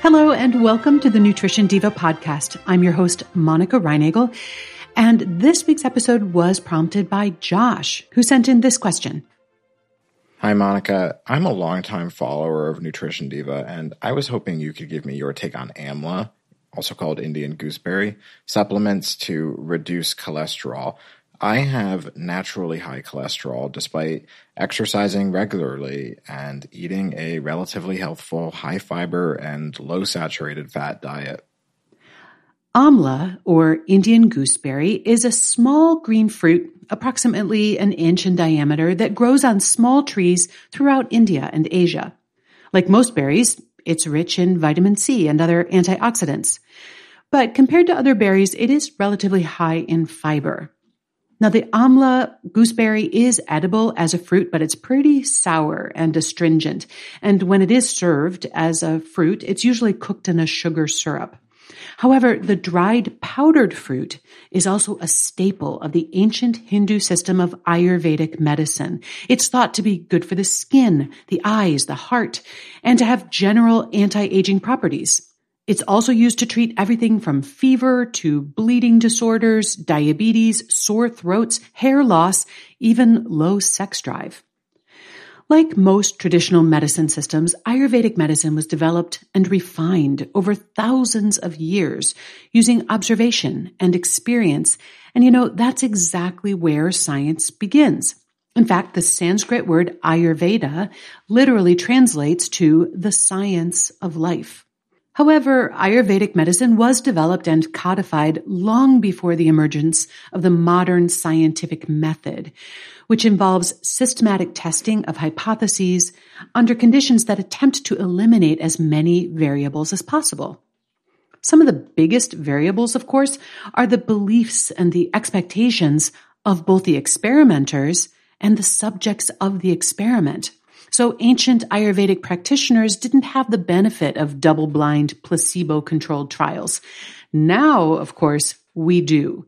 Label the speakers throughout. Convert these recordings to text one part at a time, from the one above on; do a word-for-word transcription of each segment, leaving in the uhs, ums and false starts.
Speaker 1: Hello and welcome to the Nutrition Diva podcast. I'm your host, Monica Reinagel, and this week's episode was prompted by Josh, who sent in this question.
Speaker 2: Hi, Monica. I'm a longtime follower of Nutrition Diva, and I was hoping you could give me your take on AMLA, also called Indian gooseberry, supplements to reduce cholesterol. I have naturally high cholesterol despite exercising regularly and eating a relatively healthful, high fiber and low saturated fat diet.
Speaker 1: Amla, or Indian gooseberry, is a small green fruit, approximately an inch in diameter, that grows on small trees throughout India and Asia. Like most berries, it's rich in vitamin C and other antioxidants. But compared to other berries, it is relatively high in fiber. Now, the amla gooseberry is edible as a fruit, but it's pretty sour and astringent. And when it is served as a fruit, it's usually cooked in a sugar syrup. However, the dried powdered fruit is also a staple of the ancient Hindu system of Ayurvedic medicine. It's thought to be good for the skin, the eyes, the heart, and to have general anti-aging properties. It's also used to treat everything from fever to bleeding disorders, diabetes, sore throats, hair loss, even low sex drive. Like most traditional medicine systems, Ayurvedic medicine was developed and refined over thousands of years using observation and experience. And you know, that's exactly where science begins. In fact, the Sanskrit word Ayurveda literally translates to the science of life. However, Ayurvedic medicine was developed and codified long before the emergence of the modern scientific method, which involves systematic testing of hypotheses under conditions that attempt to eliminate as many variables as possible. Some of the biggest variables, of course, are the beliefs and the expectations of both the experimenters and the subjects of the experiment. So ancient Ayurvedic practitioners didn't have the benefit of double-blind, placebo-controlled trials. Now, of course, we do.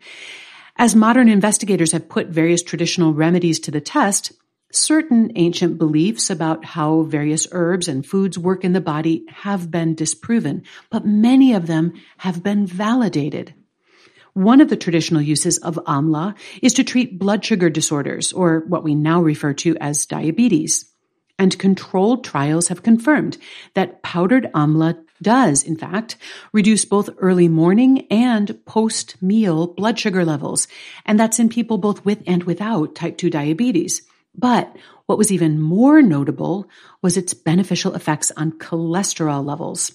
Speaker 1: As modern investigators have put various traditional remedies to the test, certain ancient beliefs about how various herbs and foods work in the body have been disproven, but many of them have been validated. One of the traditional uses of amla is to treat blood sugar disorders, or what we now refer to as diabetes. And controlled trials have confirmed that powdered amla does, in fact, reduce both early morning and post-meal blood sugar levels. And that's in people both with and without type two diabetes. But what was even more notable was its beneficial effects on cholesterol levels.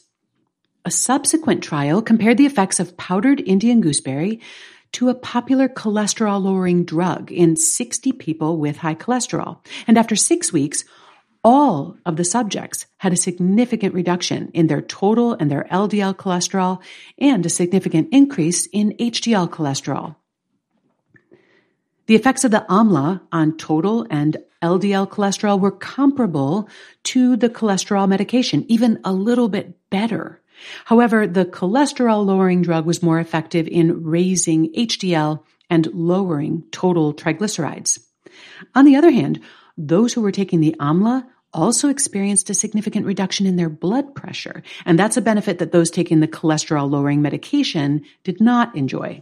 Speaker 1: A subsequent trial compared the effects of powdered Indian gooseberry to a popular cholesterol-lowering drug in sixty people with high cholesterol. And after six weeks, all of the subjects had a significant reduction in their total and their L D L cholesterol and a significant increase in H D L cholesterol. The effects of the amla on total and L D L cholesterol were comparable to the cholesterol medication, even a little bit better. However, the cholesterol-lowering drug was more effective in raising H D L and lowering total triglycerides. On the other hand, those who were taking the amla also experienced a significant reduction in their blood pressure, and that's a benefit that those taking the cholesterol-lowering medication did not enjoy.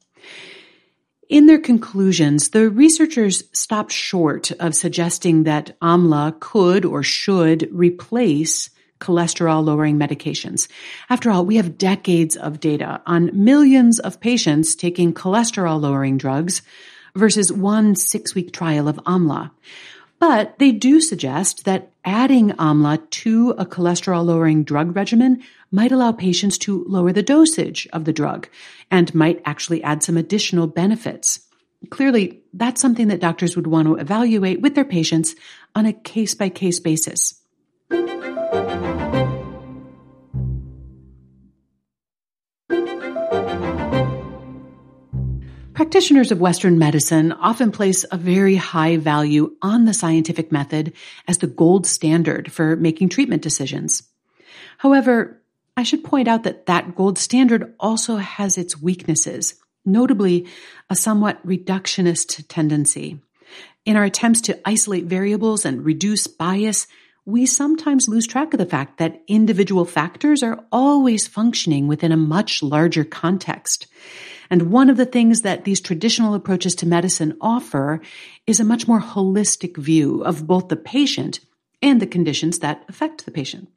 Speaker 1: In their conclusions, the researchers stopped short of suggesting that amla could or should replace cholesterol-lowering medications. After all, we have decades of data on millions of patients taking cholesterol-lowering drugs versus one six-week trial of amla. But they do suggest that adding amla to a cholesterol-lowering drug regimen might allow patients to lower the dosage of the drug and might actually add some additional benefits. Clearly, that's something that doctors would want to evaluate with their patients on a case-by-case basis. Practitioners of Western medicine often place a very high value on the scientific method as the gold standard for making treatment decisions. However, I should point out that that gold standard also has its weaknesses, notably a somewhat reductionist tendency. In our attempts to isolate variables and reduce bias, we sometimes lose track of the fact that individual factors are always functioning within a much larger context. And one of the things that these traditional approaches to medicine offer is a much more holistic view of both the patient and the conditions that affect the patient.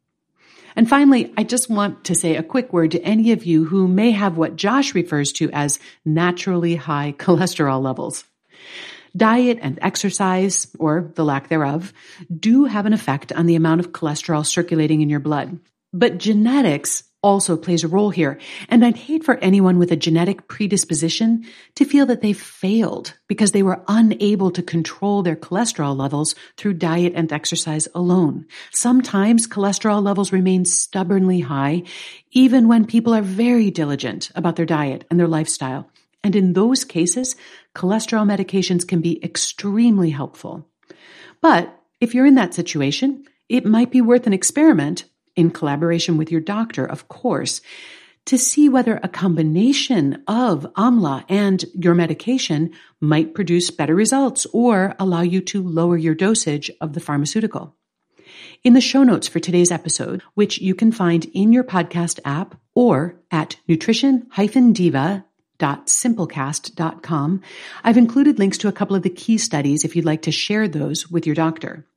Speaker 1: And finally, I just want to say a quick word to any of you who may have what Josh refers to as naturally high cholesterol levels. Diet and exercise, or the lack thereof, do have an effect on the amount of cholesterol circulating in your blood. But genetics also plays a role here, and I'd hate for anyone with a genetic predisposition to feel that they've failed because they were unable to control their cholesterol levels through diet and exercise alone. Sometimes cholesterol levels remain stubbornly high, even when people are very diligent about their diet and their lifestyle. And in those cases, cholesterol medications can be extremely helpful. But if you're in that situation, it might be worth an experiment, in collaboration with your doctor, of course, to see whether a combination of Amla and your medication might produce better results or allow you to lower your dosage of the pharmaceutical. In the show notes for today's episode, which you can find in your podcast app or at nutrition dash diva dot simplecast dot com, I've included links to a couple of the key studies if you'd like to share those with your doctor.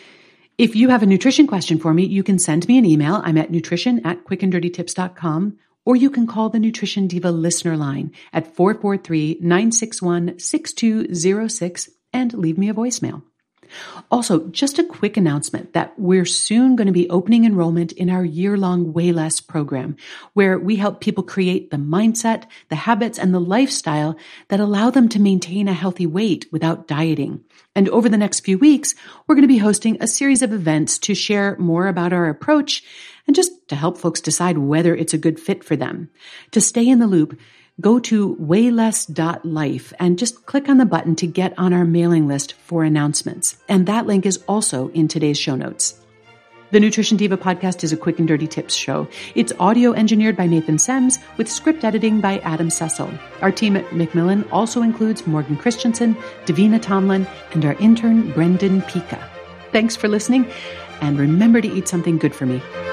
Speaker 1: If you have a nutrition question for me, you can send me an email. I'm at nutrition at quick and dirty tips dot com, or you can call the Nutrition Diva listener line at four four three, nine six one, six two zero six and leave me a voicemail. Also, just a quick announcement that we're soon going to be opening enrollment in our year-long Way Less program, where we help people create the mindset, the habits, and the lifestyle that allow them to maintain a healthy weight without dieting. And over the next few weeks, we're going to be hosting a series of events to share more about our approach and just to help folks decide whether it's a good fit for them. To stay in the loop, go to wayless dot life and just click on the button to get on our mailing list for announcements. And that link is also in today's show notes. The Nutrition Diva podcast is a quick and dirty tips show. It's audio engineered by Nathan Sems with script editing by Adam Cecil. Our team at Macmillan also includes Morgan Christensen, Davina Tomlin, and our intern, Brendan Pika. Thanks for listening, and remember to eat something good for me.